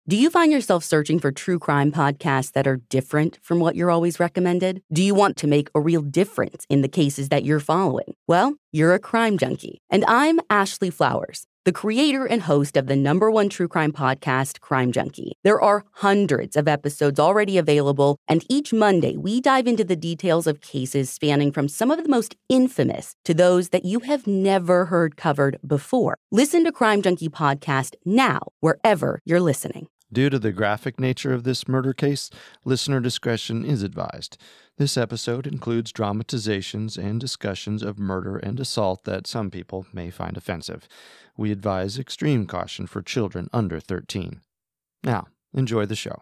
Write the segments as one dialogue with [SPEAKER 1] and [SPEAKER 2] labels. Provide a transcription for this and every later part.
[SPEAKER 1] Do you find yourself searching for true crime podcasts that are different from what you're always recommended? Do you want to make a real difference in the cases that you're following? Well, you're a crime junkie. And I'm Ashley Flowers, the creator and host of the #1 true crime podcast, Crime Junkie. There are hundreds of episodes already available, and each Monday we dive into the details of cases spanning from some of the most infamous to those that you have never heard covered before. Listen to Crime Junkie podcast now, wherever you're listening.
[SPEAKER 2] Due to the graphic nature of this murder case, listener discretion is advised. This episode includes dramatizations and discussions of murder and assault that some people may find offensive. We advise extreme caution for children under 13. Now, enjoy the show.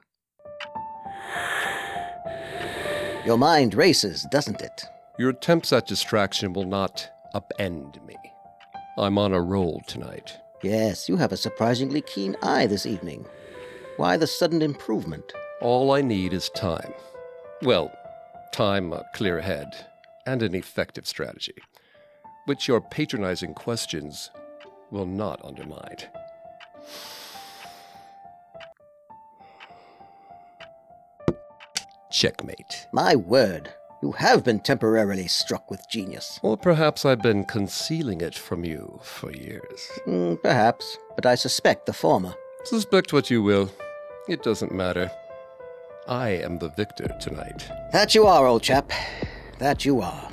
[SPEAKER 3] Your mind races, doesn't it?
[SPEAKER 4] Your attempts at distraction will not upend me. I'm on a roll tonight.
[SPEAKER 3] Yes, you have a surprisingly keen eye this evening. Why the sudden improvement?
[SPEAKER 4] All I need is time. Well, time, a clear head, and an effective strategy, which your patronizing questions will not undermine. Checkmate.
[SPEAKER 3] My word, you have been temporarily struck with genius.
[SPEAKER 4] Or perhaps I've been concealing it from you for years.
[SPEAKER 3] Perhaps, but I suspect the former.
[SPEAKER 4] Suspect what you will. It doesn't matter. I am the victor tonight.
[SPEAKER 3] That you are, old chap. That you are.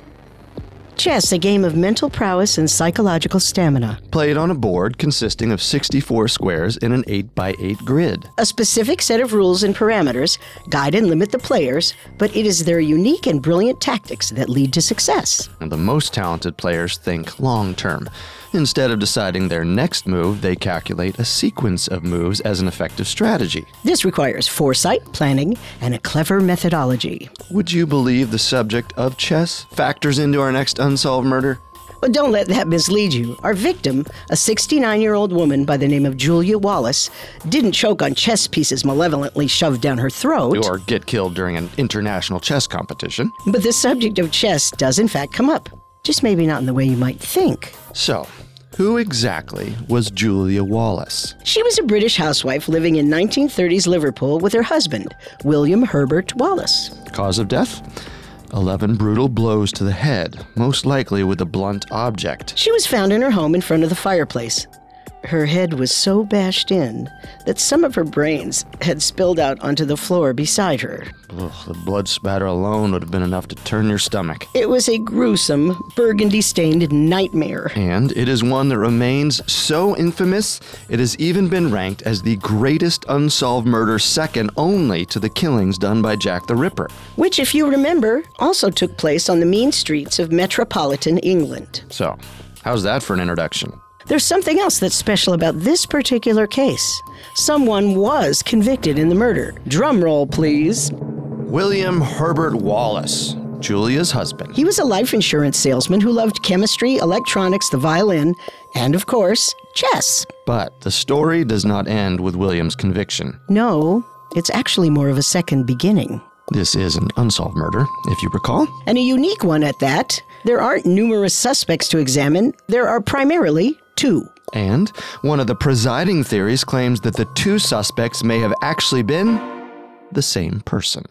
[SPEAKER 5] Chess, a game of mental prowess and psychological stamina.
[SPEAKER 2] Played on a board consisting of 64 squares in an 8x8 grid.
[SPEAKER 5] A specific set of rules and parameters guide and limit the players, but it is their unique and brilliant tactics that lead to success.
[SPEAKER 2] And the most talented players think long-term. Instead of deciding their next move, they calculate a sequence of moves as an effective strategy.
[SPEAKER 5] This requires foresight, planning, and a clever methodology.
[SPEAKER 2] Would you believe the subject of chess factors into our next unsolved murder?
[SPEAKER 5] Well, don't let that mislead you. Our victim, a 69-year-old woman by the name of Julia Wallace, didn't choke on chess pieces malevolently shoved down her throat.
[SPEAKER 2] Or get killed during an international chess competition.
[SPEAKER 5] But the subject of chess does in fact come up. Just maybe not in the way you might think.
[SPEAKER 2] So, who exactly was Julia Wallace?
[SPEAKER 5] She was a British housewife living in 1930s Liverpool with her husband, William Herbert Wallace.
[SPEAKER 2] Cause of death? 11 brutal blows to the head, most likely with a blunt object.
[SPEAKER 5] She was found in her home in front of the fireplace. Her head was so bashed in that some of her brains had spilled out onto the floor beside her.
[SPEAKER 2] Ugh, the blood spatter alone would have been enough to turn your stomach.
[SPEAKER 5] It was a gruesome, burgundy-stained nightmare.
[SPEAKER 2] And it is one that remains so infamous, it has even been ranked as the greatest unsolved murder, second only to the killings done by Jack the Ripper.
[SPEAKER 5] Which, if you remember, also took place on the mean streets of metropolitan England.
[SPEAKER 2] So, how's that for an introduction?
[SPEAKER 5] There's something else that's special about this particular case. Someone was convicted in the murder. Drum roll, please.
[SPEAKER 2] William Herbert Wallace, Julia's husband.
[SPEAKER 5] He was a life insurance salesman who loved chemistry, electronics, the violin, and, of course, chess.
[SPEAKER 2] But the story does not end with William's conviction.
[SPEAKER 5] No, it's actually more of a second beginning.
[SPEAKER 2] This is an unsolved murder, if you recall.
[SPEAKER 5] And a unique one at that. There aren't numerous suspects to examine. There are primarily 2.
[SPEAKER 2] And one of the presiding theories claims that the 2 suspects may have actually been the same person.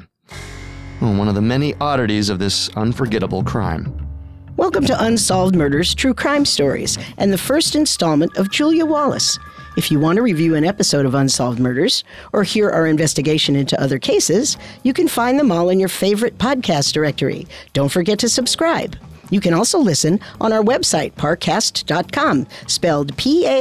[SPEAKER 2] One of the many oddities of this unforgettable crime.
[SPEAKER 5] Welcome to Unsolved Murders True Crime Stories and the first installment of Julia Wallace. If you want to review an episode of Unsolved Murders or hear our investigation into other cases, you can find them all in your favorite podcast directory. Don't forget to subscribe. You can also listen on our website, parcast.com, spelled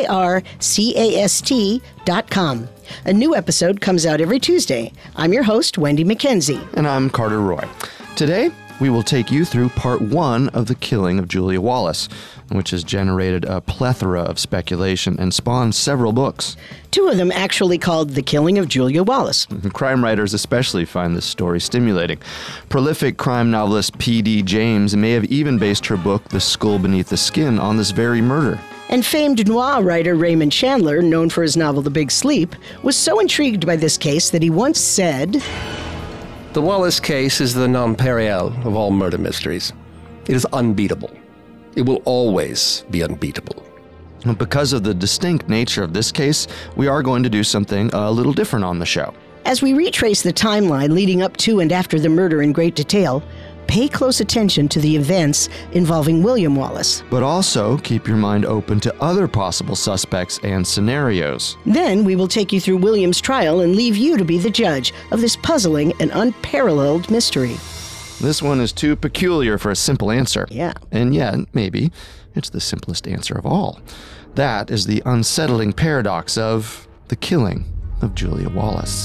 [SPEAKER 5] Parcast.com. A new episode comes out every Tuesday. I'm your host, Wendy McKenzie.
[SPEAKER 2] And I'm Carter Roy. Today, we will take you through part 1 of the killing of Julia Wallace, which has generated a plethora of speculation and spawned several books.
[SPEAKER 5] 2 of them actually called The Killing of Julia Wallace.
[SPEAKER 2] Crime writers especially find this story stimulating. Prolific crime novelist P.D. James may have even based her book, The Skull Beneath the Skin, on this very murder.
[SPEAKER 5] And famed noir writer Raymond Chandler, known for his novel The Big Sleep, was so intrigued by this case that he once said,
[SPEAKER 4] The Wallace case is the nonpareil of all murder mysteries. It is unbeatable. It will always be unbeatable.
[SPEAKER 2] Because of the distinct nature of this case, we are going to do something a little different on the show.
[SPEAKER 5] As we retrace the timeline leading up to and after the murder in great detail, pay close attention to the events involving William Wallace.
[SPEAKER 2] But also keep your mind open to other possible suspects and scenarios.
[SPEAKER 5] Then we will take you through William's trial and leave you to be the judge of this puzzling and unparalleled mystery.
[SPEAKER 2] This one is too peculiar for a simple answer.
[SPEAKER 5] Yeah.
[SPEAKER 2] And yet, maybe, it's the simplest answer of all. That is the unsettling paradox of the killing of Julia Wallace.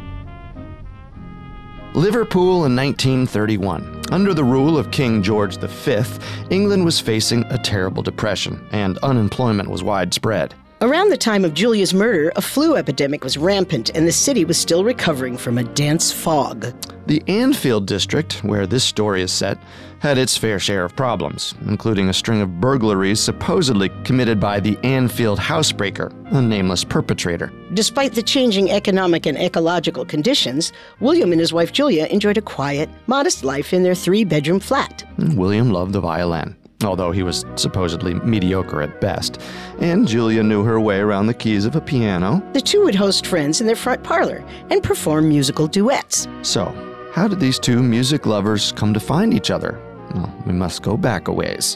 [SPEAKER 2] Liverpool in 1931. Under the rule of King George V, England was facing a terrible depression, and unemployment was widespread.
[SPEAKER 5] Around the time of Julia's murder, a flu epidemic was rampant, and the city was still recovering from a dense fog.
[SPEAKER 2] The Anfield district, where this story is set, had its fair share of problems, including a string of burglaries supposedly committed by the Anfield housebreaker, a nameless perpetrator.
[SPEAKER 5] Despite the changing economic and ecological conditions, William and his wife Julia enjoyed a quiet, modest life in their 3-bedroom flat.
[SPEAKER 2] William loved the violin, although he was supposedly mediocre at best, and Julia knew her way around the keys of a piano.
[SPEAKER 5] The two would host friends in their front parlor and perform musical duets.
[SPEAKER 2] So, how did these two music lovers come to find each other? Well, we must go back a ways.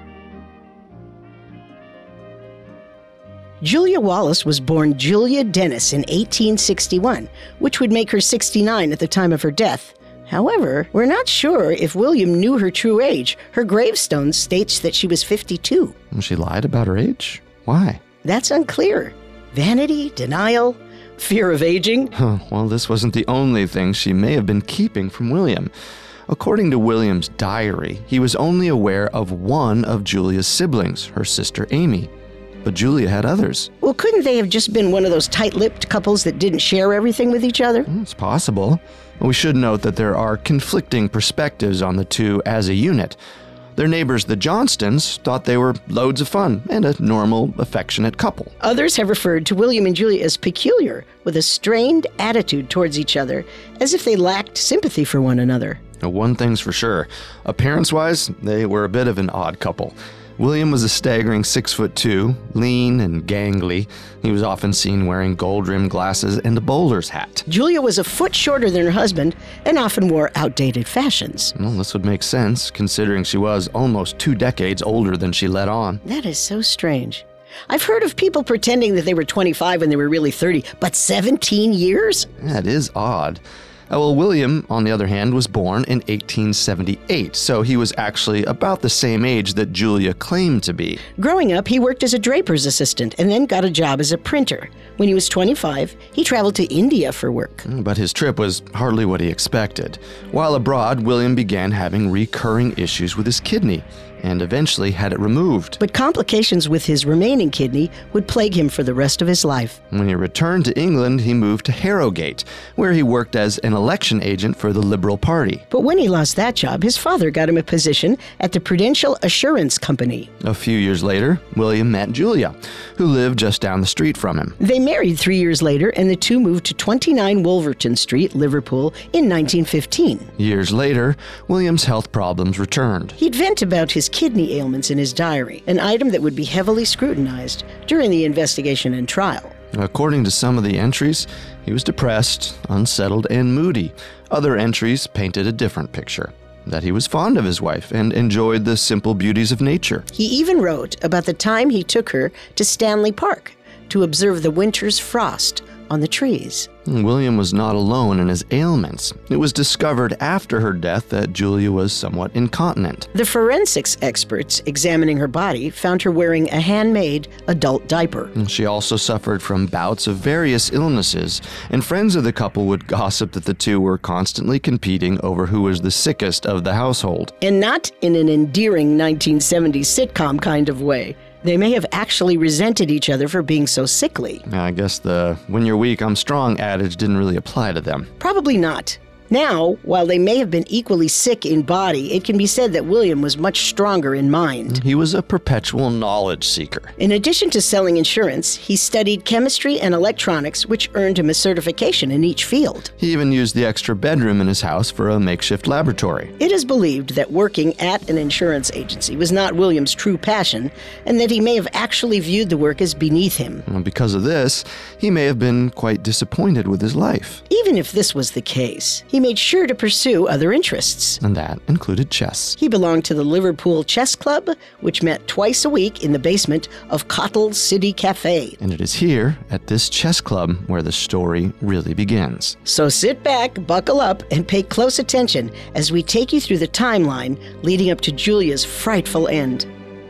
[SPEAKER 5] Julia Wallace was born Julia Dennis in 1861, which would make her 69 at the time of her death. However, we're not sure if William knew her true age. Her gravestone states that she was 52.
[SPEAKER 2] She lied about her age? Why?
[SPEAKER 5] That's unclear. Vanity, denial, fear of aging?
[SPEAKER 2] Well, this wasn't the only thing she may have been keeping from William. According to William's diary, he was only aware of one of Julia's siblings, her sister Amy. But Julia had others.
[SPEAKER 5] Well, couldn't they have just been one of those tight-lipped couples that didn't share everything with each other?
[SPEAKER 2] It's possible. We should note that there are conflicting perspectives on the two as a unit. Their neighbors, the Johnstons, thought they were loads of fun and a normal, affectionate couple.
[SPEAKER 5] Others have referred to William and Julia as peculiar, with a strained attitude towards each other, as if they lacked sympathy for one another.
[SPEAKER 2] One thing's for sure. Appearance-wise, they were a bit of an odd couple. William was a staggering 6'2", lean and gangly. He was often seen wearing gold-rimmed glasses and a bowler's hat.
[SPEAKER 5] Julia was a foot shorter than her husband and often wore outdated fashions.
[SPEAKER 2] Well, this would make sense, considering she was almost 2 decades older than she let on.
[SPEAKER 5] That is so strange. I've heard of people pretending that they were 25 when they were really 30, but 17 years?
[SPEAKER 2] That is odd. Well, William, on the other hand, was born in 1878, so he was actually about the same age that Julia claimed to be.
[SPEAKER 5] Growing up, he worked as a draper's assistant and then got a job as a printer. When he was 25, he traveled to India for work.
[SPEAKER 2] But his trip was hardly what he expected. While abroad, William began having recurring issues with his kidney and eventually had it removed.
[SPEAKER 5] But complications with his remaining kidney would plague him for the rest of his life.
[SPEAKER 2] When he returned to England, he moved to Harrogate, where he worked as an election agent for the Liberal Party.
[SPEAKER 5] But when he lost that job, his father got him a position at the Prudential Assurance Company.
[SPEAKER 2] A few years later, William met Julia, who lived just down the street from him.
[SPEAKER 5] They married 3 years later, and the two moved to 29 Wolverton Street, Liverpool, in 1915.
[SPEAKER 2] Years later, William's health problems returned.
[SPEAKER 5] He'd vent about his kidney ailments in his diary, an item that would be heavily scrutinized during the investigation and trial.
[SPEAKER 2] According to some of the entries, he was depressed, unsettled, and moody. Other entries painted a different picture, that he was fond of his wife and enjoyed the simple beauties of nature.
[SPEAKER 5] He even wrote about the time he took her to Stanley Park to observe the winter's frost on the trees.
[SPEAKER 2] William was not alone in his ailments. It was discovered after her death that Julia was somewhat incontinent.
[SPEAKER 5] The forensics experts examining her body found her wearing a handmade adult diaper.
[SPEAKER 2] She also suffered from bouts of various illnesses, and friends of the couple would gossip that the two were constantly competing over who was the sickest of the household.
[SPEAKER 5] And not in an endearing 1970s sitcom kind of way. They may have actually resented each other for being so sickly.
[SPEAKER 2] I guess the "when you're weak, I'm strong" adage didn't really apply to them.
[SPEAKER 5] Probably not. Now, while they may have been equally sick in body, it can be said that William was much stronger in mind.
[SPEAKER 2] He was a perpetual knowledge seeker.
[SPEAKER 5] In addition to selling insurance, he studied chemistry and electronics, which earned him a certification in each field.
[SPEAKER 2] He even used the extra bedroom in his house for a makeshift laboratory.
[SPEAKER 5] It is believed that working at an insurance agency was not William's true passion, and that he may have actually viewed the work as beneath him.
[SPEAKER 2] And because of this, he may have been quite disappointed with his life.
[SPEAKER 5] Even if this was the case, he made sure to pursue other interests.
[SPEAKER 2] And that included chess.
[SPEAKER 5] He belonged to the Liverpool Chess Club, which met twice a week in the basement of Cottle City Cafe.
[SPEAKER 2] And it is here, at this chess club, where the story really begins.
[SPEAKER 5] So sit back, buckle up, and pay close attention as we take you through the timeline leading up to Julia's frightful end.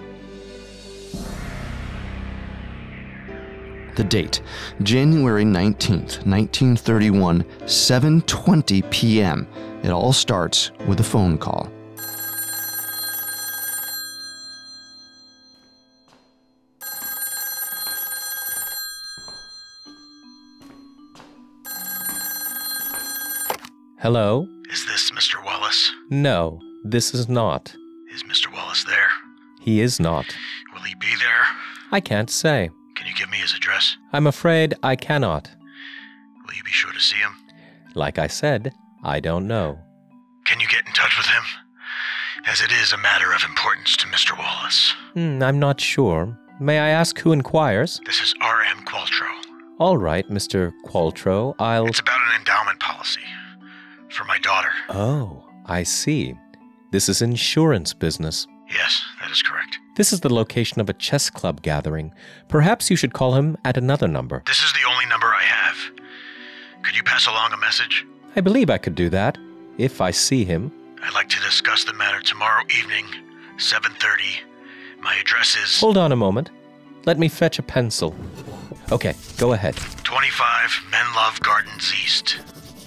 [SPEAKER 2] The date, January 19th, 1931, 7:20 p.m. It all starts with a phone call.
[SPEAKER 6] Hello?
[SPEAKER 7] Is this Mr. Wallace?
[SPEAKER 6] No, this is not.
[SPEAKER 7] Is Mr. Wallace there?
[SPEAKER 6] He is not.
[SPEAKER 7] Will he be there?
[SPEAKER 6] I can't say.
[SPEAKER 7] Can you give me his address?
[SPEAKER 6] I'm afraid I cannot.
[SPEAKER 7] Will you be sure to see him?
[SPEAKER 6] Like I said, I don't know.
[SPEAKER 7] Can you get in touch with him? As it is a matter of importance to Mr. Wallace.
[SPEAKER 6] I'm not sure. May I ask who inquires?
[SPEAKER 7] This is R.M. Qualtrough.
[SPEAKER 6] All right, Mr. Qualtrough, I'll...
[SPEAKER 7] It's about an endowment policy. For my daughter.
[SPEAKER 6] Oh, I see. This is insurance business.
[SPEAKER 7] Yes, that is correct.
[SPEAKER 6] This is the location of a chess club gathering. Perhaps you should call him at another number.
[SPEAKER 7] This is the only number I have. Could you pass along a message?
[SPEAKER 6] I believe I could do that, if I see him.
[SPEAKER 7] I'd like to discuss the matter tomorrow evening, 7:30. My address is...
[SPEAKER 6] Hold on a moment. Let me fetch a pencil. Okay, go ahead.
[SPEAKER 7] 25 Menlove Gardens East.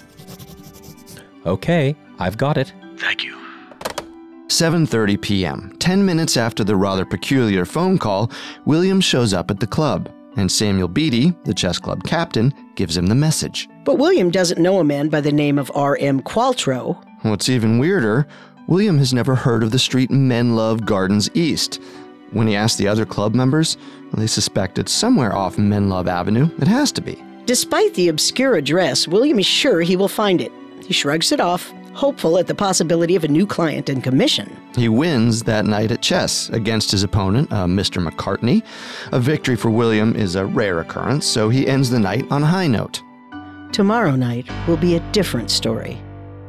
[SPEAKER 6] Okay, I've got it.
[SPEAKER 7] Thank you.
[SPEAKER 2] 7:30 p.m. 10 minutes after the rather peculiar phone call, William shows up at the club, and Samuel Beatty, the chess club captain, gives him the message.
[SPEAKER 5] But William doesn't know a man by the name of R.M. Qualtrough.
[SPEAKER 2] What's even weirder, William has never heard of the street Menlove Gardens East. When he asked the other club members, they suspect it's somewhere off Menlove Avenue. It has to be.
[SPEAKER 5] Despite the obscure address, William is sure he will find it. He shrugs it off, hopeful at the possibility of a new client and commission.
[SPEAKER 2] He wins that night at chess against his opponent, Mr. McCartney. A victory for William is a rare occurrence, so he ends the night on a high note.
[SPEAKER 5] Tomorrow night will be a different story.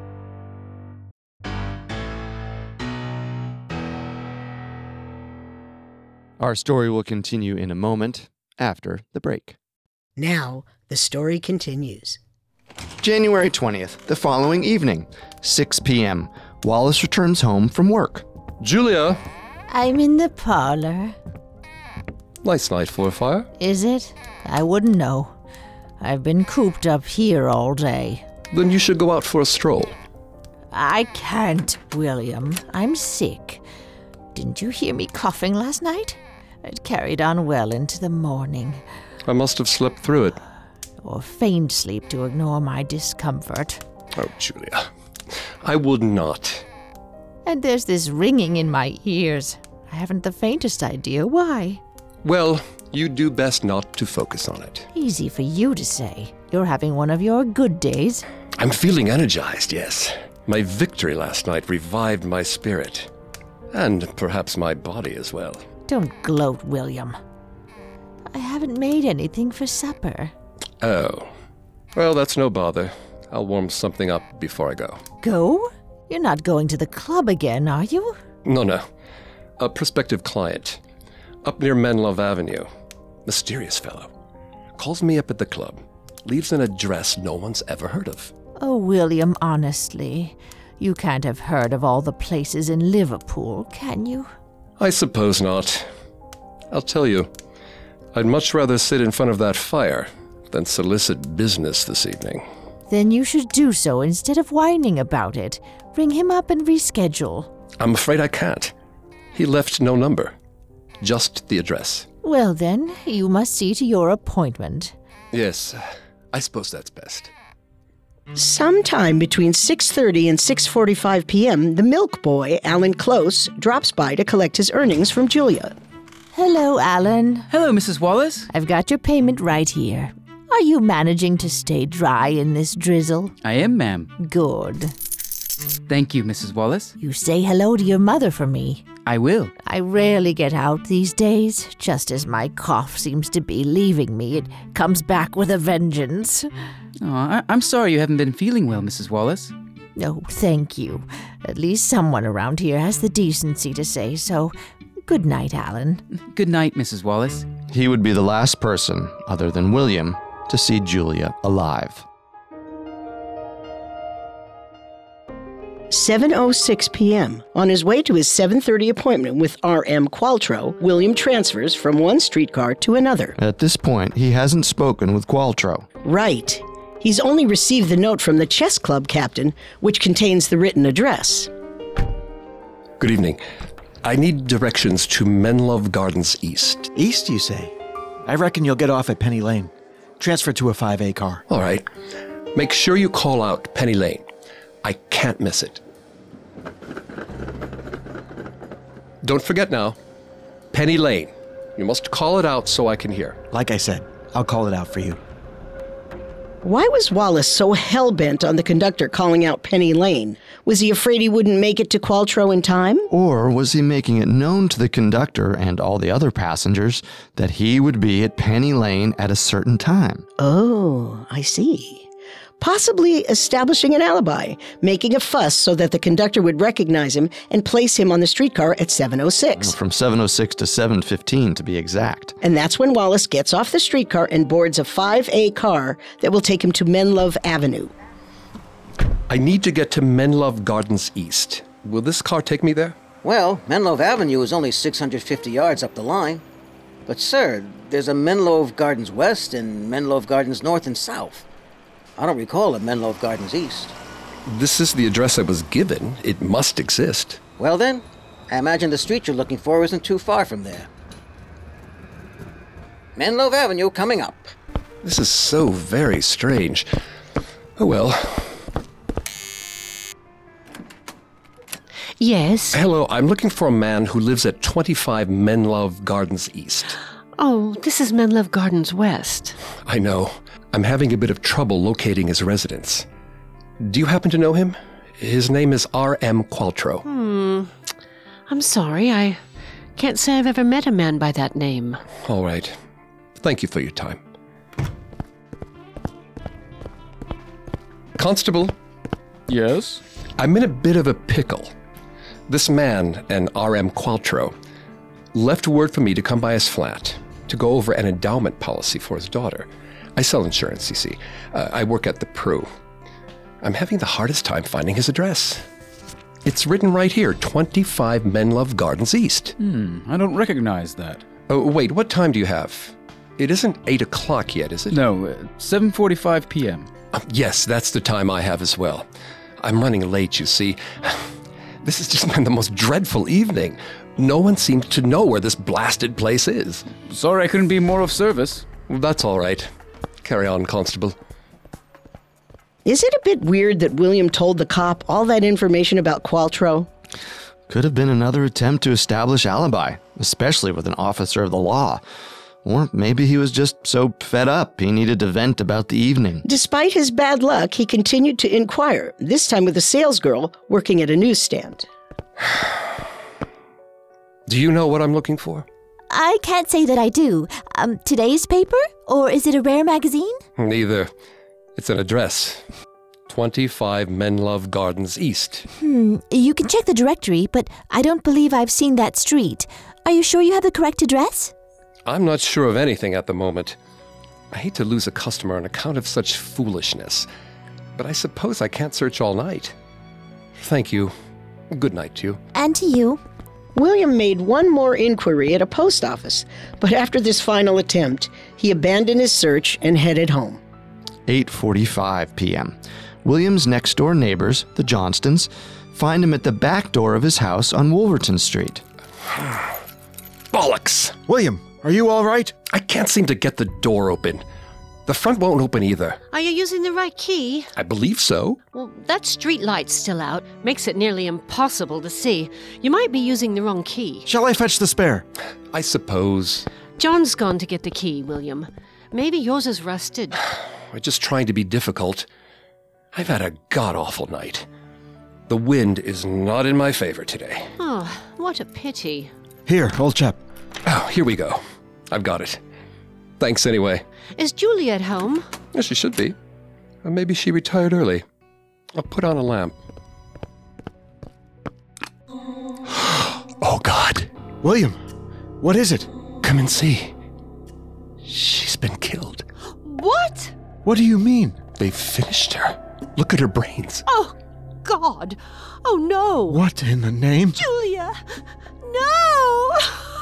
[SPEAKER 2] Our story will continue in a moment after the break.
[SPEAKER 5] Now, the story continues.
[SPEAKER 2] January 20th, the following evening, 6 p.m. Wallace returns home from work.
[SPEAKER 4] Julia!
[SPEAKER 8] I'm in the parlor.
[SPEAKER 4] Nice night for a fire.
[SPEAKER 8] Is it? I wouldn't know. I've been cooped up here all day.
[SPEAKER 4] Then you should go out for a stroll.
[SPEAKER 8] I can't, William. I'm sick. Didn't you hear me coughing last night? It carried on well into the morning.
[SPEAKER 4] I must have slept through it.
[SPEAKER 8] Or feigned sleep to ignore my discomfort.
[SPEAKER 4] Oh, Julia. I would not.
[SPEAKER 8] And there's this ringing in my ears. I haven't the faintest idea why.
[SPEAKER 4] Well, you do best not to focus on it.
[SPEAKER 8] Easy for you to say. You're having one of your good days.
[SPEAKER 4] I'm feeling energized, yes. My victory last night revived my spirit. And perhaps my body as well.
[SPEAKER 8] Don't gloat, William. I haven't made anything for supper.
[SPEAKER 4] Oh. Well, that's no bother. I'll warm something up before I go.
[SPEAKER 8] Go? You're not going to the club again, are you?
[SPEAKER 4] No. A prospective client. Up near Menlove Avenue. Mysterious fellow. Calls me up at the club. Leaves an address no one's ever heard of.
[SPEAKER 8] Oh, William, honestly. You can't have heard of all the places in Liverpool, can you?
[SPEAKER 4] I suppose not. I'll tell you, I'd much rather sit in front of that fire than solicit business this evening.
[SPEAKER 8] Then you should do so instead of whining about it. Ring him up and reschedule.
[SPEAKER 4] I'm afraid I can't. He left no number. Just the address.
[SPEAKER 8] Well then, you must see to your appointment.
[SPEAKER 4] Yes, I suppose that's best.
[SPEAKER 5] Sometime between 6:30 and 6:45 p.m., the milk boy, Alan Close, drops by to collect his earnings from Julia.
[SPEAKER 8] Hello, Alan.
[SPEAKER 9] Hello, Mrs. Wallace.
[SPEAKER 8] I've got your payment right here. Are you managing to stay dry in this drizzle?
[SPEAKER 9] I am, ma'am.
[SPEAKER 8] Good.
[SPEAKER 9] Thank you, Mrs. Wallace.
[SPEAKER 8] You say hello to your mother for me.
[SPEAKER 9] I will.
[SPEAKER 8] I rarely get out these days. Just as my cough seems to be leaving me, it comes back with a vengeance.
[SPEAKER 9] Oh, I'm sorry you haven't been feeling well, Mrs. Wallace.
[SPEAKER 8] No, thank you. At least someone around here has the decency to say so. Good night, Alan.
[SPEAKER 9] Good night, Mrs. Wallace.
[SPEAKER 2] He would be the last person, other than William, to see Julia alive.
[SPEAKER 5] 7:06 p.m. On his way to his 7:30 appointment with R.M. Qualtrough, William transfers from one streetcar to another.
[SPEAKER 2] At this point, he hasn't spoken with Qualtrough.
[SPEAKER 5] Right. He's only received the note from the chess club captain, which contains the written address.
[SPEAKER 4] Good evening. I need directions to Menlove Gardens East.
[SPEAKER 10] East, you say? I reckon you'll get off at Penny Lane. Transfer to a 5A car.
[SPEAKER 4] All right. Make sure you call out Penny Lane. I can't miss it. Don't forget now, Penny Lane. You must call it out so I can hear.
[SPEAKER 10] Like I said, I'll call it out for you.
[SPEAKER 5] Why was Wallace so hell-bent on the conductor calling out Penny Lane? Was he afraid he wouldn't make it to Qualtrough in time?
[SPEAKER 2] Or was he making it known to the conductor and all the other passengers that he would be at Penny Lane at a certain time?
[SPEAKER 5] Oh, I see. Possibly establishing an alibi, making a fuss so that the conductor would recognize him and place him on the streetcar at 7:06.
[SPEAKER 2] From 7:06 to 7:15 to be exact.
[SPEAKER 5] And that's when Wallace gets off the streetcar and boards a 5A car that will take him to Menlove Avenue.
[SPEAKER 4] I need to get to Menlove Gardens East. Will this car take me there?
[SPEAKER 3] Well, Menlove Avenue is only 650 yards up the line. But, sir, there's a Menlove Gardens West and Menlove Gardens North and South. I don't recall a Menlove Gardens East.
[SPEAKER 4] This is the address I was given. It must exist.
[SPEAKER 3] Well then, I imagine the street you're looking for isn't too far from there. Menlove Avenue coming up.
[SPEAKER 4] This is so very strange. Oh well.
[SPEAKER 11] Yes?
[SPEAKER 4] Hello, I'm looking for a man who lives at 25 Menlove Gardens East.
[SPEAKER 11] Oh, this is Menlove Gardens West.
[SPEAKER 4] I know. I'm having a bit of trouble locating his residence. Do you happen to know him? His name is R.M. Qualtrough.
[SPEAKER 11] I'm sorry, I can't say I've ever met a man by that name.
[SPEAKER 4] All right. Thank you for your time. Constable?
[SPEAKER 12] Yes?
[SPEAKER 4] I'm in a bit of a pickle. This man, an R.M. Qualtrough, left word for me to come by his flat to go over an endowment policy for his daughter. I sell insurance, you see. I work at the Pru. I'm having the hardest time finding his address. It's written right here, 25 Menlove Gardens East.
[SPEAKER 12] I don't recognize that.
[SPEAKER 4] Oh, wait, what time do you have? It isn't 8 o'clock yet, is it?
[SPEAKER 12] No, 7:45 p.m.
[SPEAKER 4] Yes, that's the time I have as well. I'm running late, you see. This has just been the most dreadful evening. No one seems to know where this blasted place is.
[SPEAKER 12] Sorry I couldn't be more of service.
[SPEAKER 4] That's all right. Carry on, Constable.
[SPEAKER 5] Is it a bit weird that William told the cop all that information about Qualtrough?
[SPEAKER 2] Could have been another attempt to establish alibi, especially with an officer of the law. Or maybe he was just so fed up he needed to vent about the evening.
[SPEAKER 5] Despite his bad luck, he continued to inquire, this time with a salesgirl working at a newsstand.
[SPEAKER 4] Do you know what I'm looking for?
[SPEAKER 13] I can't say that I do. Today's paper? Or is it a rare magazine?
[SPEAKER 4] Neither. It's an address. 25 Menlove Gardens East.
[SPEAKER 13] You can check the directory, but I don't believe I've seen that street. Are you sure you have the correct address?
[SPEAKER 4] I'm not sure of anything at the moment. I hate to lose a customer on account of such foolishness, but I suppose I can't search all night. Thank you. Good night to you.
[SPEAKER 13] And to you.
[SPEAKER 5] William made one more inquiry at a post office, but after this final attempt, he abandoned his search and headed home.
[SPEAKER 2] 8:45 p.m. William's next-door neighbors, the Johnstons, find him at the back door of his house on Wolverton Street.
[SPEAKER 4] Bollocks!
[SPEAKER 10] William, are you all right?
[SPEAKER 4] I can't seem to get the door open. The front won't open either.
[SPEAKER 11] Are you using the right key?
[SPEAKER 4] I believe so.
[SPEAKER 11] Well, that street light's still out. Makes it nearly impossible to see. You might be using the wrong key.
[SPEAKER 10] Shall I fetch the spare?
[SPEAKER 4] I suppose.
[SPEAKER 11] John's gone to get the key, William. Maybe yours is rusted.
[SPEAKER 4] I'm just trying to be difficult. I've had a god-awful night. The wind is not in my favor today.
[SPEAKER 11] Oh, what a pity.
[SPEAKER 10] Here, old chap.
[SPEAKER 4] Oh, here we go. I've got it. Thanks anyway.
[SPEAKER 11] Is Julie at home?
[SPEAKER 4] Yeah, she should be. Or maybe she retired early. I'll put on a lamp. Oh, God.
[SPEAKER 10] William, what is it?
[SPEAKER 4] Come and see. She's been killed.
[SPEAKER 11] What?
[SPEAKER 10] What do you mean?
[SPEAKER 4] They've finished her. Look at her brains.
[SPEAKER 11] Oh, God. Oh, no.
[SPEAKER 10] What in the name?
[SPEAKER 11] Julia. No.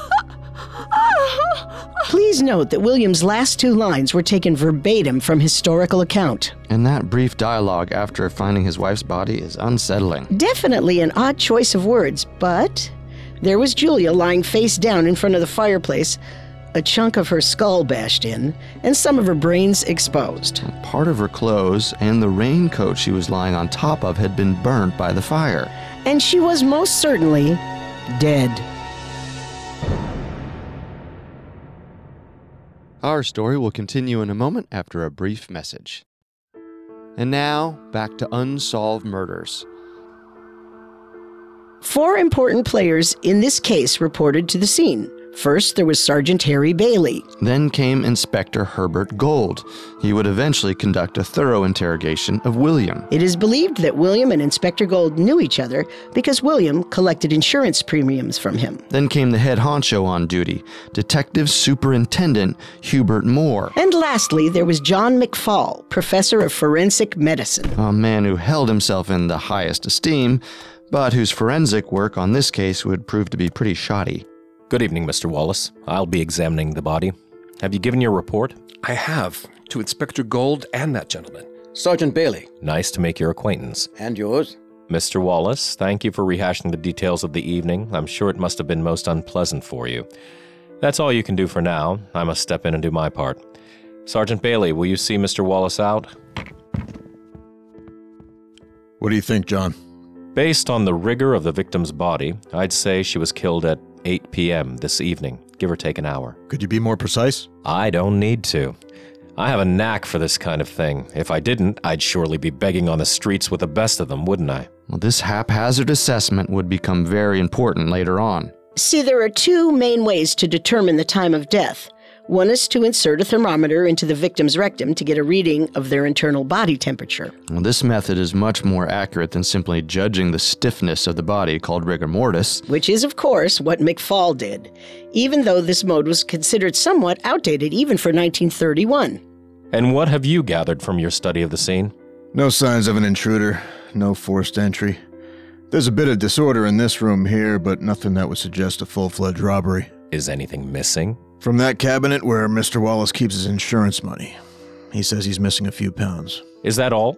[SPEAKER 5] Please note that William's last two lines were taken verbatim from historical account.
[SPEAKER 2] And that brief dialogue after finding his wife's body is unsettling.
[SPEAKER 5] Definitely an odd choice of words, but there was Julia lying face down in front of the fireplace, a chunk of her skull bashed in, and some of her brains exposed.
[SPEAKER 2] Part of her clothes and the raincoat she was lying on top of had been burnt by the fire.
[SPEAKER 5] And she was most certainly dead.
[SPEAKER 2] Our story will continue in a moment after a brief message. And now, back to Unsolved Murders.
[SPEAKER 5] 4 important players in this case reported to the scene. First, there was Sergeant Harry Bailey.
[SPEAKER 2] Then came Inspector Herbert Gold. He would eventually conduct a thorough interrogation of William.
[SPEAKER 5] It is believed that William and Inspector Gold knew each other because William collected insurance premiums from him.
[SPEAKER 2] Then came the head honcho on duty, Detective Superintendent Hubert Moore.
[SPEAKER 5] And lastly, there was John McFall, Professor of Forensic Medicine.
[SPEAKER 2] A man who held himself in the highest esteem, but whose forensic work on this case would prove to be pretty shoddy.
[SPEAKER 6] Good evening, Mr. Wallace. I'll be examining the body. Have you given your report?
[SPEAKER 4] I have, to Inspector Gold and that gentleman.
[SPEAKER 3] Sergeant Bailey.
[SPEAKER 6] Nice to make your acquaintance.
[SPEAKER 3] And yours?
[SPEAKER 6] Mr. Wallace, thank you for rehashing the details of the evening. I'm sure it must have been most unpleasant for you. That's all you can do for now. I must step in and do my part. Sergeant Bailey, will you see Mr. Wallace out?
[SPEAKER 10] What do you think, John?
[SPEAKER 6] Based on the rigor of the victim's body, I'd say she was killed at 8 p.m. this evening, give or take an hour.
[SPEAKER 10] Could you be more precise?
[SPEAKER 6] I don't need to. I have a knack for this kind of thing. If I didn't, I'd surely be begging on the streets with the best of them, wouldn't I?
[SPEAKER 2] Well, this haphazard assessment would become very important later on.
[SPEAKER 5] See, there are 2 main ways to determine the time of death. One is to insert a thermometer into the victim's rectum to get a reading of their internal body temperature.
[SPEAKER 2] Well, this method is much more accurate than simply judging the stiffness of the body, called rigor mortis.
[SPEAKER 5] Which is, of course, what McFall did, even though this mode was considered somewhat outdated even for 1931.
[SPEAKER 6] And what have you gathered from your study of the scene?
[SPEAKER 10] No signs of an intruder, no forced entry. There's a bit of disorder in this room here, but nothing that would suggest a full-fledged robbery.
[SPEAKER 6] Is anything missing?
[SPEAKER 10] From that cabinet where Mr. Wallace keeps his insurance money. He says he's missing a few pounds.
[SPEAKER 6] Is that all?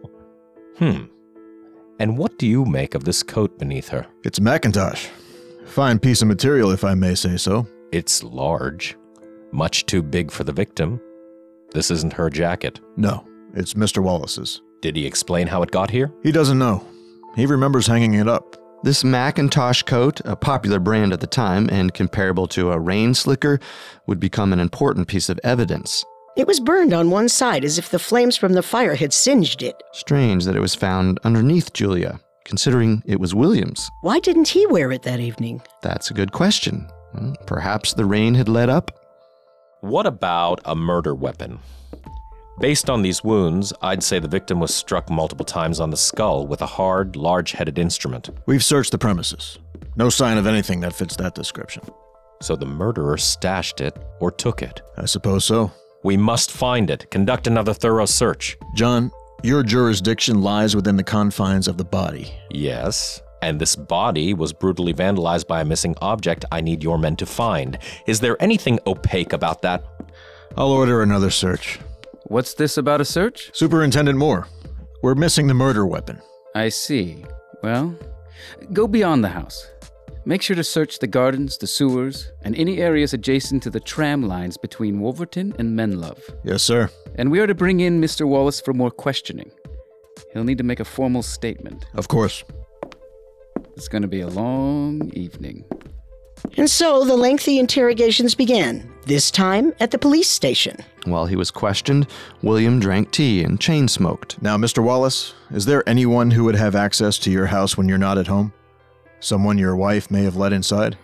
[SPEAKER 6] And what do you make of this coat beneath her?
[SPEAKER 10] It's Macintosh. Fine piece of material, if I may say so.
[SPEAKER 6] It's large. Much too big for the victim. This isn't her jacket.
[SPEAKER 10] No, it's Mr. Wallace's.
[SPEAKER 6] Did he explain how it got here?
[SPEAKER 10] He doesn't know. He remembers hanging it up.
[SPEAKER 2] This Macintosh coat, a popular brand at the time and comparable to a rain slicker, would become an important piece of evidence.
[SPEAKER 5] It was burned on one side as if the flames from the fire had singed it.
[SPEAKER 2] Strange that it was found underneath Julia, considering it was William's.
[SPEAKER 5] Why didn't he wear it that evening?
[SPEAKER 2] That's a good question. Perhaps the rain had let up?
[SPEAKER 6] What about a murder weapon? Based on these wounds, I'd say the victim was struck multiple times on the skull with a hard, large-headed instrument.
[SPEAKER 10] We've searched the premises. No sign of anything that fits that description.
[SPEAKER 6] So the murderer stashed it or took it?
[SPEAKER 10] I suppose so.
[SPEAKER 6] We must find it. Conduct another thorough search.
[SPEAKER 10] John, your jurisdiction lies within the confines of the body.
[SPEAKER 6] Yes, and this body was brutally vandalized by a missing object I need your men to find. Is there anything opaque about that?
[SPEAKER 10] I'll order another search.
[SPEAKER 12] What's this about a search?
[SPEAKER 10] Superintendent Moore, we're missing the murder weapon.
[SPEAKER 12] I see. Well, go beyond the house. Make sure to search the gardens, the sewers, and any areas adjacent to the tram lines between Wolverton and Menlove.
[SPEAKER 10] Yes, sir.
[SPEAKER 12] and we are to bring in Mr. Wallace for more questioning. He'll need to make a formal statement.
[SPEAKER 10] Of course.
[SPEAKER 12] It's going to be a long evening.
[SPEAKER 5] And so the lengthy interrogations began, this time at the police station.
[SPEAKER 2] While he was questioned, William drank tea and chain smoked.
[SPEAKER 10] Now, Mr. Wallace, is there anyone who would have access to your house when you're not at home? Someone your wife may have let inside?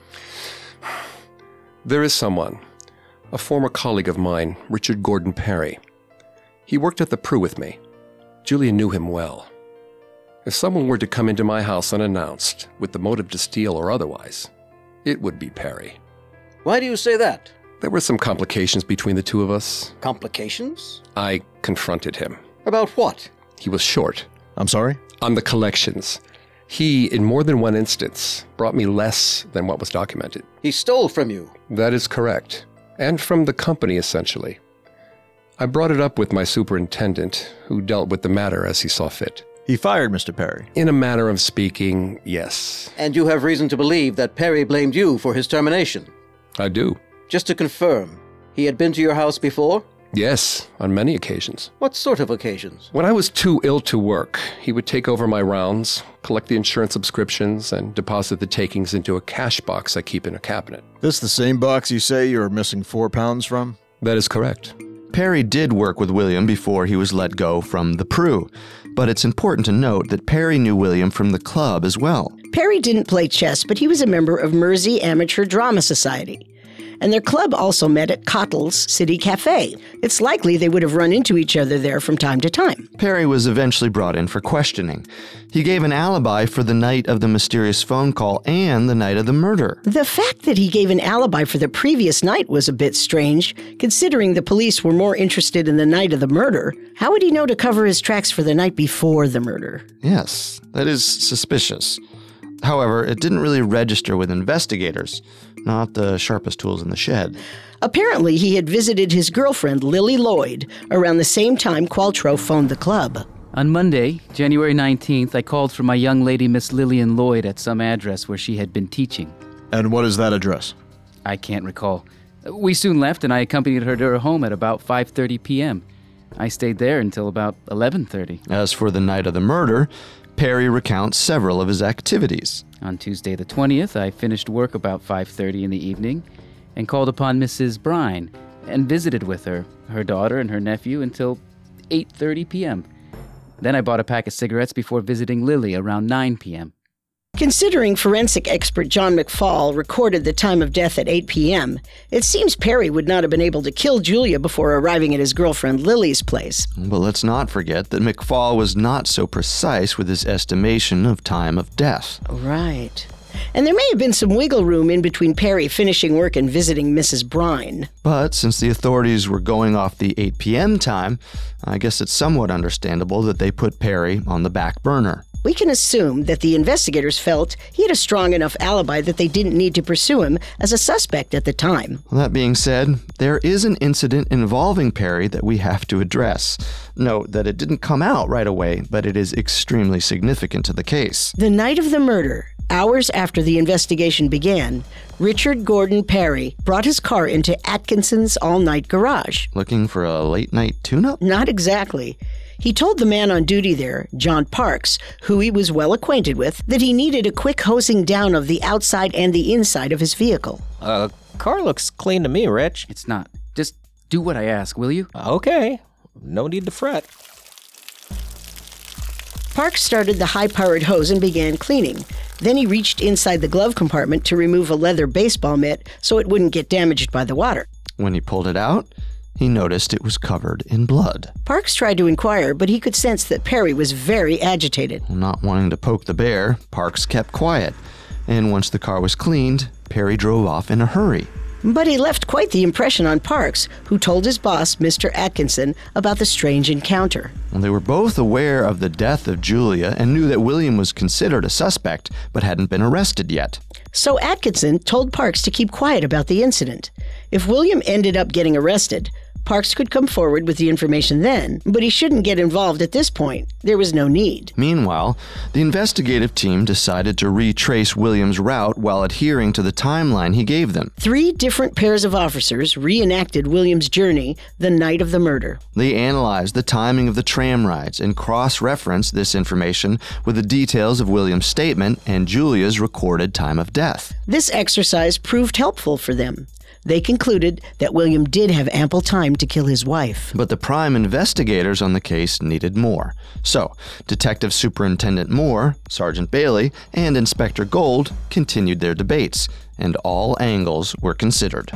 [SPEAKER 4] There is someone. A former colleague of mine, Richard Gordon Perry. He worked at the Prue with me. Julia knew him well. If someone were to come into my house unannounced, with the motive to steal or otherwise, it would be Perry.
[SPEAKER 3] Why do you say that?
[SPEAKER 4] There were some complications between the two of us.
[SPEAKER 3] Complications?
[SPEAKER 4] I confronted him.
[SPEAKER 3] About what?
[SPEAKER 4] He was short.
[SPEAKER 10] I'm sorry?
[SPEAKER 4] On the collections. He, in more than one instance, brought me less than what was documented.
[SPEAKER 3] He stole from you?
[SPEAKER 4] That is correct. And from the company, essentially. I brought it up with my superintendent, who dealt with the matter as he saw fit.
[SPEAKER 10] He fired Mr. Perry?
[SPEAKER 4] In a manner of speaking, yes.
[SPEAKER 3] And you have reason to believe that Perry blamed you for his termination?
[SPEAKER 4] I do.
[SPEAKER 3] Just to confirm, he had been to your house before?
[SPEAKER 4] Yes, on many occasions.
[SPEAKER 3] What sort of occasions?
[SPEAKER 4] When I was too ill to work, he would take over my rounds, collect the insurance subscriptions, and deposit the takings into a cash box I keep in a cabinet.
[SPEAKER 10] This the same box you say you're missing 4 pounds from?
[SPEAKER 4] That is correct.
[SPEAKER 2] Perry did work with William before he was let go from the Prue, but it's important to note that Perry knew William from the club as well.
[SPEAKER 5] Perry didn't play chess, but he was a member of Mersey Amateur Drama Society. And their club also met at Cottle's City Cafe. It's likely they would have run into each other there from time to time.
[SPEAKER 2] Perry was eventually brought in for questioning. He gave an alibi for the night of the mysterious phone call and the night of the murder.
[SPEAKER 5] The fact that he gave an alibi for the previous night was a bit strange, considering the police were more interested in the night of the murder. How would he know to cover his tracks for the night before the murder?
[SPEAKER 2] Yes, that is suspicious. However, it didn't really register with investigators, not the sharpest tools in the shed.
[SPEAKER 5] Apparently, he had visited his girlfriend, Lily Lloyd, around the same time Qualtrough phoned the club.
[SPEAKER 12] On Monday, January 19th, I called for my young lady, Miss Lillian Lloyd, at some address where she had been teaching.
[SPEAKER 10] And what is that address?
[SPEAKER 12] I can't recall. We soon left, and I accompanied her to her home at about 5:30 p.m. I stayed there until about 11:30.
[SPEAKER 2] As for the night of the murder, Perry recounts several of his activities.
[SPEAKER 12] On Tuesday the 20th, I finished work about 5:30 in the evening and called upon Mrs. Brine and visited with her, her daughter, and her nephew until 8:30 p.m. Then I bought a pack of cigarettes before visiting Lily around 9 p.m.
[SPEAKER 5] Considering forensic expert John McFall recorded the time of death at 8 p.m., it seems Perry would not have been able to kill Julia before arriving at his girlfriend Lily's place.
[SPEAKER 2] But let's not forget that McFall was not so precise with his estimation of time of death.
[SPEAKER 5] Right. And there may have been some wiggle room in between Perry finishing work and visiting Mrs. Brine.
[SPEAKER 2] But since the authorities were going off the 8 p.m. time, I guess it's somewhat understandable that they put Perry on the back burner.
[SPEAKER 5] We can assume that the investigators felt he had a strong enough alibi that they didn't need to pursue him as a suspect at the time.
[SPEAKER 2] That being said, there is an incident involving Perry that we have to address. Note that it didn't come out right away, but it is extremely significant to the case.
[SPEAKER 5] The night of the murder, hours after the investigation began, Richard Gordon Perry brought his car into Atkinson's all-night garage.
[SPEAKER 2] Looking for a late-night tune-up?
[SPEAKER 5] Not exactly. He told the man on duty there, John Parks, who he was well acquainted with, that he needed a quick hosing down of the outside and the inside of his vehicle.
[SPEAKER 6] Car looks clean to me, Rich.
[SPEAKER 12] It's not. Just do what I ask, will you?
[SPEAKER 6] Okay. No need to fret.
[SPEAKER 5] Parks started the high-powered hose and began cleaning. Then he reached inside the glove compartment to remove a leather baseball mitt so it wouldn't get damaged by the water.
[SPEAKER 2] When he pulled it out, he noticed it was covered in blood.
[SPEAKER 5] Parks tried to inquire, but he could sense that Perry was very agitated.
[SPEAKER 2] Not wanting to poke the bear, Parks kept quiet. And once the car was cleaned, Perry drove off in a hurry.
[SPEAKER 5] But he left quite the impression on Parks, who told his boss, Mr. Atkinson, about the strange encounter.
[SPEAKER 2] Well, they were both aware of the death of Julia and knew that William was considered a suspect, but hadn't been arrested yet.
[SPEAKER 5] So Atkinson told Parks to keep quiet about the incident. If William ended up getting arrested, Parks could come forward with the information then, but he shouldn't get involved at this point. There was no need.
[SPEAKER 2] Meanwhile, the investigative team decided to retrace Williams' route while adhering to the timeline he gave them.
[SPEAKER 5] 3 different pairs of officers reenacted Williams' journey the night of the murder.
[SPEAKER 2] They analyzed the timing of the tram rides and cross-referenced this information with the details of Williams' statement and Julia's recorded time of death.
[SPEAKER 5] This exercise proved helpful for them. They concluded that William did have ample time to kill his wife.
[SPEAKER 2] But the prime investigators on the case needed more. So, Detective Superintendent Moore, Sergeant Bailey, and Inspector Gold continued their debates, and all angles were considered.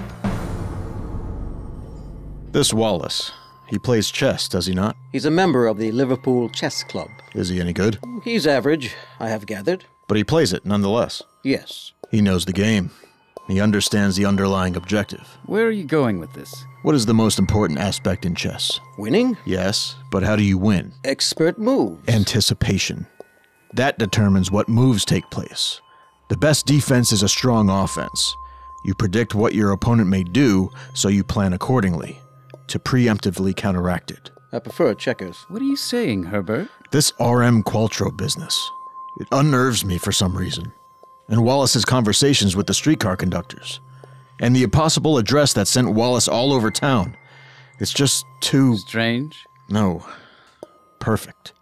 [SPEAKER 10] This Wallace, he plays chess, does he not?
[SPEAKER 3] He's a member of the Liverpool Chess Club.
[SPEAKER 10] Is he any good?
[SPEAKER 3] He's average, I have gathered.
[SPEAKER 10] But he plays it nonetheless.
[SPEAKER 3] Yes.
[SPEAKER 10] He knows the game. He understands the underlying objective.
[SPEAKER 12] Where are you going with this?
[SPEAKER 10] What is the most important aspect in chess?
[SPEAKER 3] Winning?
[SPEAKER 10] Yes, but how do you win?
[SPEAKER 3] Expert moves.
[SPEAKER 10] Anticipation. That determines what moves take place. The best defense is a strong offense. You predict what your opponent may do, so you plan accordingly, to preemptively counteract it.
[SPEAKER 3] I prefer checkers.
[SPEAKER 12] What are you saying, Herbert?
[SPEAKER 10] This R.M. Qualtrough business. It unnerves me for some reason. And Wallace's conversations with the streetcar conductors. And the impossible address that sent Wallace all over town. It's just too...
[SPEAKER 12] Strange?
[SPEAKER 10] No. Perfect.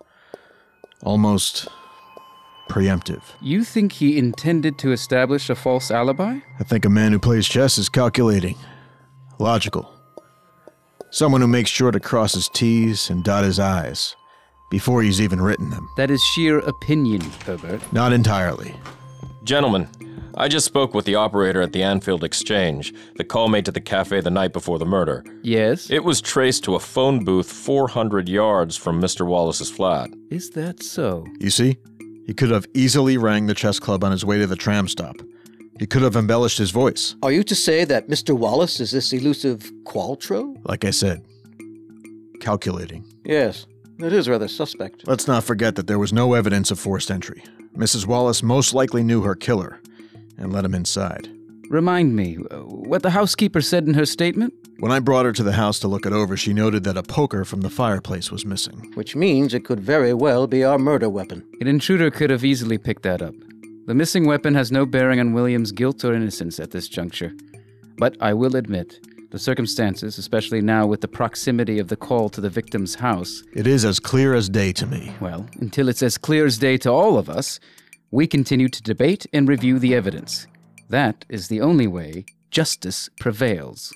[SPEAKER 10] Almost preemptive.
[SPEAKER 12] You think he intended to establish a false alibi?
[SPEAKER 10] I think a man who plays chess is calculating. Logical. Someone who makes sure to cross his T's and dot his I's before he's even written them.
[SPEAKER 12] That is sheer opinion, Herbert.
[SPEAKER 10] Not entirely.
[SPEAKER 6] Gentlemen, I just spoke with the operator at the Anfield Exchange, the call made to the cafe the night before the murder.
[SPEAKER 12] Yes?
[SPEAKER 6] It was traced to a phone booth 400 yards from Mr. Wallace's flat.
[SPEAKER 12] Is that so?
[SPEAKER 10] You see? He could have easily rang the chess club on his way to the tram stop. He could have embellished his voice.
[SPEAKER 3] Are you to say that Mr. Wallace is this elusive Qualtrough?
[SPEAKER 10] Like I said, calculating.
[SPEAKER 3] Yes, it is rather suspect.
[SPEAKER 10] Let's not forget that there was no evidence of forced entry. Mrs. Wallace most likely knew her killer and let him inside.
[SPEAKER 12] Remind me, what the housekeeper said in her statement?
[SPEAKER 10] When I brought her to the house to look it over, she noted that a poker from the fireplace was missing.
[SPEAKER 3] Which means it could very well be our murder weapon.
[SPEAKER 12] An intruder could have easily picked that up. The missing weapon has no bearing on William's guilt or innocence at this juncture. But I will admit, the circumstances, especially now with the proximity of the call to the victim's house...
[SPEAKER 10] It is as clear as day to me.
[SPEAKER 12] Well, until it's as clear as day to all of us, we continue to debate and review the evidence. That is the only way justice prevails.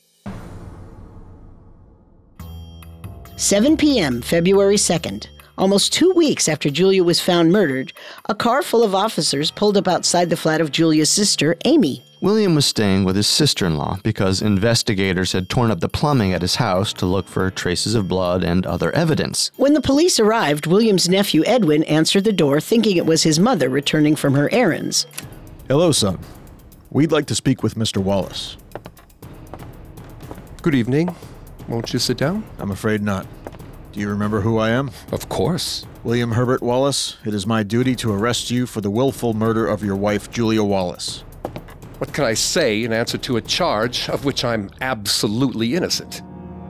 [SPEAKER 5] 7 p.m., February 2nd. Almost 2 weeks after Julia was found murdered, a car full of officers pulled up outside the flat of Julia's sister, Amy.
[SPEAKER 2] William was staying with his sister-in-law because investigators had torn up the plumbing at his house to look for traces of blood and other evidence.
[SPEAKER 5] When the police arrived, William's nephew, Edwin, answered the door thinking it was his mother returning from her errands.
[SPEAKER 10] Hello, son. We'd like to speak with Mr. Wallace.
[SPEAKER 4] Good evening. Won't you sit down?
[SPEAKER 10] I'm afraid not. Do you remember who I am?
[SPEAKER 4] Of course.
[SPEAKER 10] William Herbert Wallace, it is my duty to arrest you for the willful murder of your wife, Julia Wallace.
[SPEAKER 4] What can I say in answer to a charge of which I'm absolutely innocent?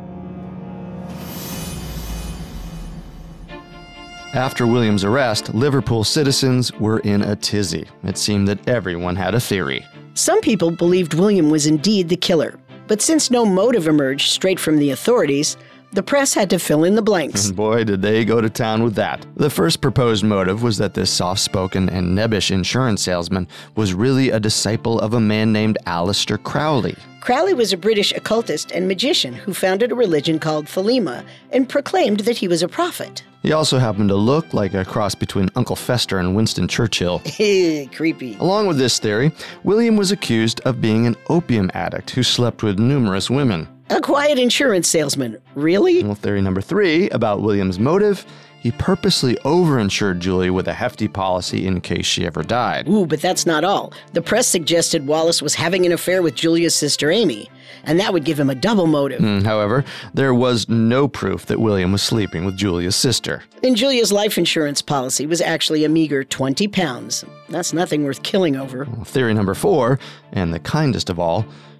[SPEAKER 2] After William's arrest, Liverpool citizens were in a tizzy. It seemed that everyone had a theory.
[SPEAKER 5] Some people believed William was indeed the killer, but since no motive emerged straight from the authorities, the press had to fill in the blanks.
[SPEAKER 2] And boy, did they go to town with that. The first proposed motive was that this soft-spoken and nebbish insurance salesman was really a disciple of a man named Aleister Crowley.
[SPEAKER 5] Crowley was a British occultist and magician who founded a religion called Thelema and proclaimed that he was a prophet.
[SPEAKER 2] He also happened to look like a cross between Uncle Fester and Winston Churchill.
[SPEAKER 5] Creepy.
[SPEAKER 2] Along with this theory, William was accused of being an opium addict who slept with numerous women.
[SPEAKER 5] A quiet insurance salesman. Really?
[SPEAKER 2] Well, theory number 3 about William's motive, he purposely overinsured Julia with a hefty policy in case she ever died.
[SPEAKER 5] Ooh, but that's not all. The press suggested Wallace was having an affair with Julia's sister Amy, and that would give him a double motive.
[SPEAKER 2] However, there was no proof that William was sleeping with Julia's sister.
[SPEAKER 5] And Julia's life insurance policy was actually a meager £20. That's nothing worth killing over.
[SPEAKER 2] Theory number 4, and the kindest of all,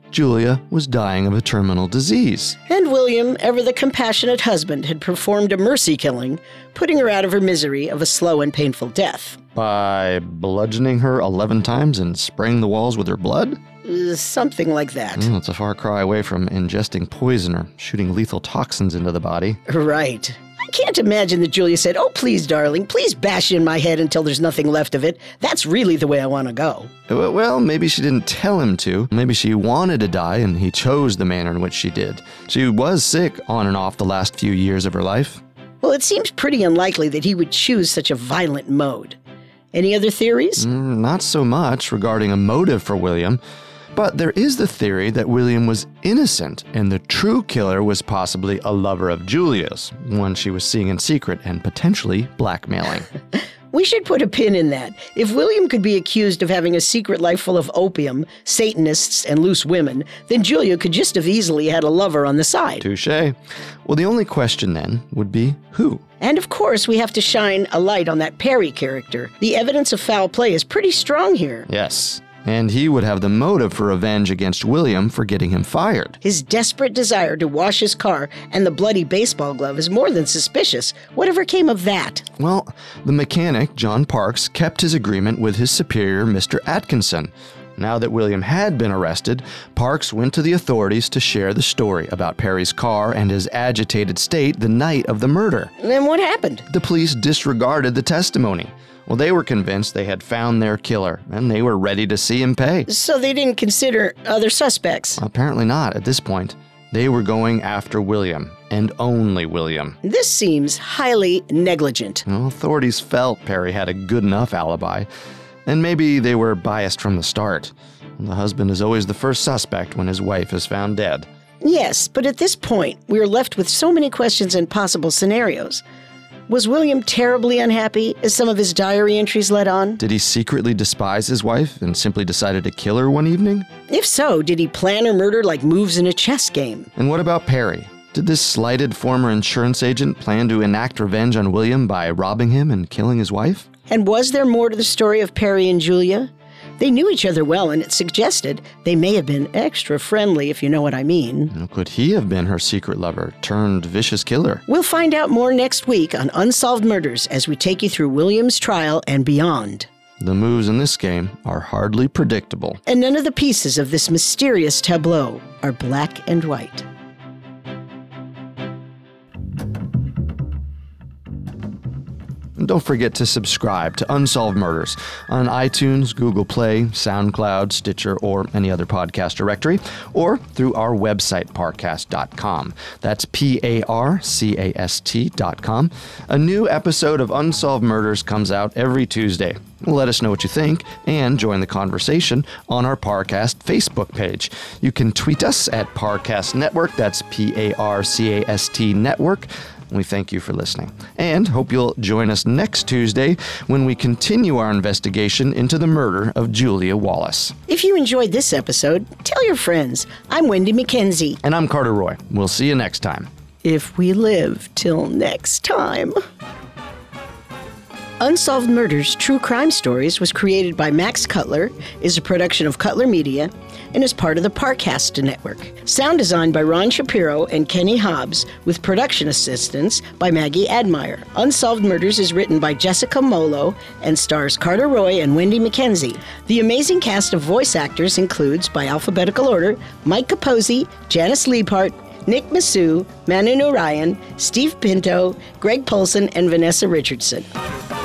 [SPEAKER 2] Julia was dying of a terminal disease.
[SPEAKER 5] And William, ever the compassionate husband, had performed a mercy killing, putting her out of her misery of a slow and painful death.
[SPEAKER 2] By bludgeoning her 11 times and spraying the walls with her blood?
[SPEAKER 5] Something like that.
[SPEAKER 2] It's a far cry away from ingesting poison or shooting lethal toxins into the body.
[SPEAKER 5] Right. I can't imagine that Julia said, "Oh, please, darling, please bash in my head until there's nothing left of it. That's really the way I want to go."
[SPEAKER 2] Well, maybe she didn't tell him to. Maybe she wanted to die and he chose the manner in which she did. She was sick on and off the last few years of her life.
[SPEAKER 5] Well, it seems pretty unlikely that he would choose such a violent mode. Any other theories?
[SPEAKER 2] Not so much regarding a motive for William. But there is the theory that William was innocent and the true killer was possibly a lover of Julia's, one she was seeing in secret and potentially blackmailing.
[SPEAKER 5] We should put a pin in that. If William could be accused of having a secret life full of opium, Satanists, and loose women, then Julia could just have easily had a lover on the side.
[SPEAKER 2] Touché. Well, the only question then would be who?
[SPEAKER 5] And of course, we have to shine a light on that Perry character. The evidence of foul play is pretty strong here.
[SPEAKER 2] Yes. And he would have the motive for revenge against William for getting him fired.
[SPEAKER 5] His desperate desire to wash his car and the bloody baseball glove is more than suspicious. Whatever came of that?
[SPEAKER 2] Well, the mechanic, John Parks, kept his agreement with his superior, Mr. Atkinson. Now that William had been arrested, Parks went to the authorities to share the story about Perry's car and his agitated state the night of the murder.
[SPEAKER 5] Then what happened?
[SPEAKER 2] The police disregarded the testimony. Well, they were convinced they had found their killer, and they were ready to see him pay.
[SPEAKER 5] So they didn't consider other suspects?
[SPEAKER 2] Apparently not at this point. They were going after William, and only William.
[SPEAKER 5] This seems highly negligent.
[SPEAKER 2] Well, authorities felt Perry had a good enough alibi, and maybe they were biased from the start. The husband is always the first suspect when his wife is found dead.
[SPEAKER 5] Yes, but at this point, we are left with so many questions and possible scenarios. Was William terribly unhappy, as some of his diary entries led on?
[SPEAKER 2] Did he secretly despise his wife and simply decided to kill her one evening?
[SPEAKER 5] If so, did he plan her murder like moves in a chess game?
[SPEAKER 2] And what about Perry? Did this slighted former insurance agent plan to enact revenge on William by robbing him and killing his wife?
[SPEAKER 5] And was there more to the story of Perry and Julia? They knew each other well, and it suggested they may have been extra friendly, if you know what I mean.
[SPEAKER 2] Could he have been her secret lover turned vicious killer?
[SPEAKER 5] We'll find out more next week on Unsolved Murders as we take you through William's trial and beyond.
[SPEAKER 2] The moves in this game are hardly predictable.
[SPEAKER 5] And none of the pieces of this mysterious tableau are black and white.
[SPEAKER 2] And don't forget to subscribe to Unsolved Murders on iTunes, Google Play, SoundCloud, Stitcher, or any other podcast directory, or through our website, parcast.com. That's PARCAST.com. A new episode of Unsolved Murders comes out every Tuesday. Let us know what you think and join the conversation on our Parcast Facebook page. You can tweet us at Parcast Network. That's PARCAST Network. We thank you for listening and hope you'll join us next Tuesday when we continue our investigation into the murder of Julia Wallace.
[SPEAKER 5] If you enjoyed this episode, tell your friends. I'm Wendy McKenzie.
[SPEAKER 2] And I'm Carter Roy. We'll see you next time.
[SPEAKER 5] If we live till next time. Unsolved Murders True Crime Stories was created by Max Cutler, is a production of Cutler Media, and is part of the Parcast Network. Sound design by Ron Shapiro and Kenny Hobbs, with production assistance by Maggie Admire. Unsolved Murders is written by Jessica Molo and stars Carter Roy and Wendy McKenzie. The amazing cast of voice actors includes, by alphabetical order, Mike Capozzi, Janice Liebhart, Nick Massou, Manu Narayan, Steve Pinto, Greg Polson, and Vanessa Richardson.